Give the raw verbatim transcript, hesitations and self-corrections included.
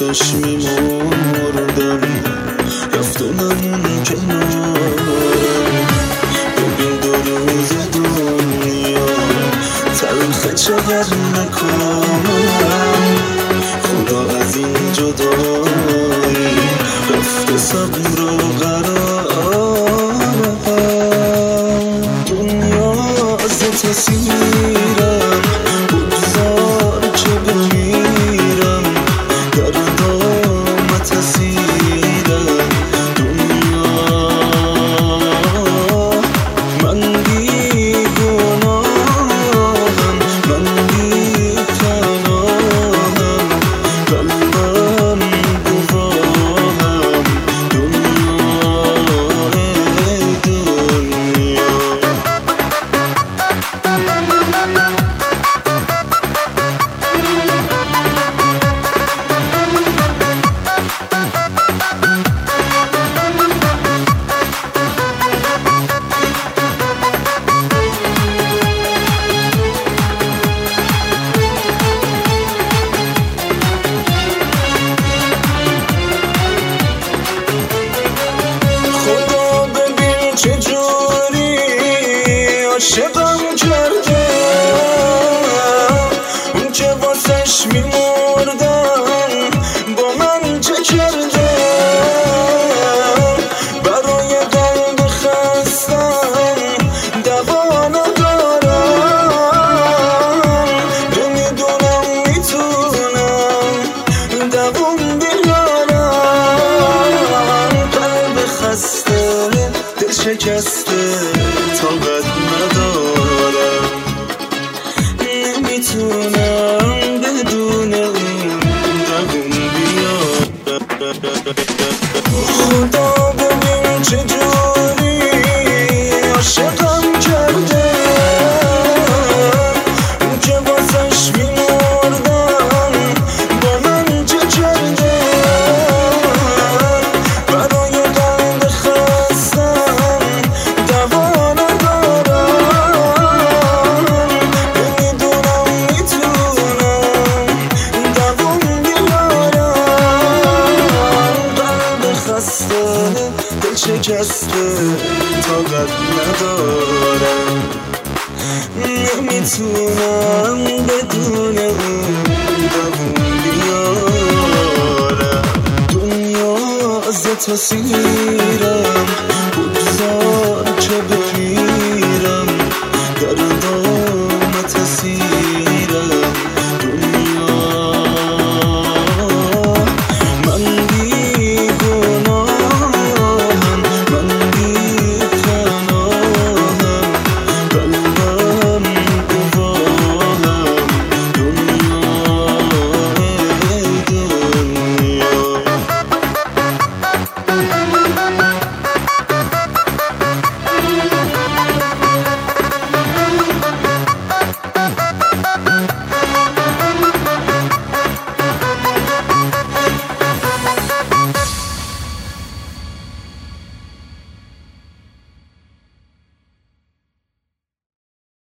واسش میمردم، رفت و نمون کنارم. ببین دو روز دنیا تلخه چقدر نکنم، خدا از این جدایی رفت صبر و قرارم. دنیا از تسیرم بگذار که بمیرم، گردام تسیرم. دنیا من بی گناهم، من بی پناهم، قلبم گواهم. دنیا ای دنیا چجوری عاشقم کرده، اون که واسش میمردم با من چه کرده. برای قلب خستم دوا ندارم، نمیدونم میتونم دوام بیارم. قلب خسته دل شکسته طاقت ندارم، نمیتونم بدون اون دوام بیارم. خدا ببین چجوری عاشقم کرده، اون که واسش میمردم با من چه کرده. برای قلب خستم دوا ندارم، نمیدونم میتونم دوام بیارم. قلب خسته دل شکسته طاقت ندارم، نمیتونم بدون اون دوام بیارم. دنیا از تسیرم